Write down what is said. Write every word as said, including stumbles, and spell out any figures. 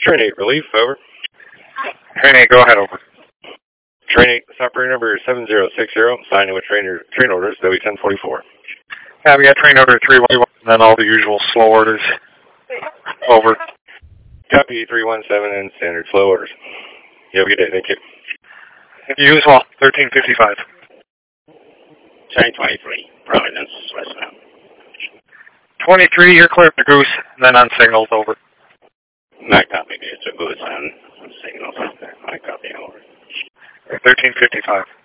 Train eight, relief, over. Train eight, go ahead, over. Train eight, operator number seven zero six zero, signing with trainer, train orders, W ten forty-four. Yeah, we got train order three one one, and then all the usual slow orders. Over. Copy three one seven and standard slow orders. You have a good day, thank you. You as well, thirteen fifty-five. Train twenty-three, Providence, westbound. twenty-three, you're clear to Goose, and then on signals, over. My copy, it's a Goose on signals. My copy, over. thirteen fifty-five.